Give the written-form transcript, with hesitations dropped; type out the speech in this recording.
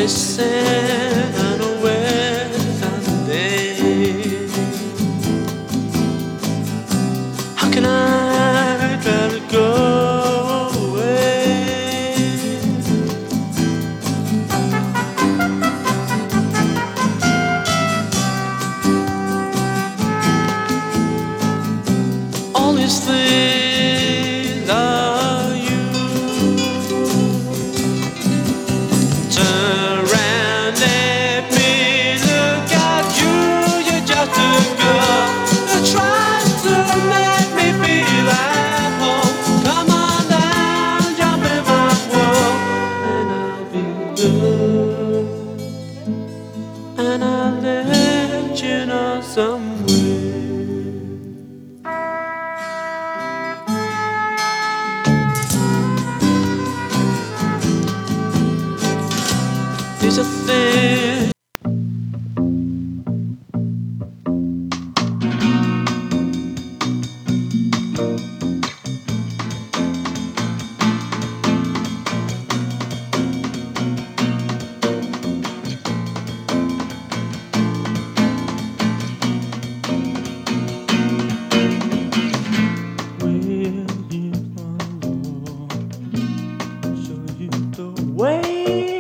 Racing away someday. How can I try to go away? All these things are you. Turn around, let me look at you. You're just a girl who tries to make me feel at home. Come on down, jump in my world, and I'll be good. And I'll let you know somewhere. There's a thing. Will you follow? Show you the way.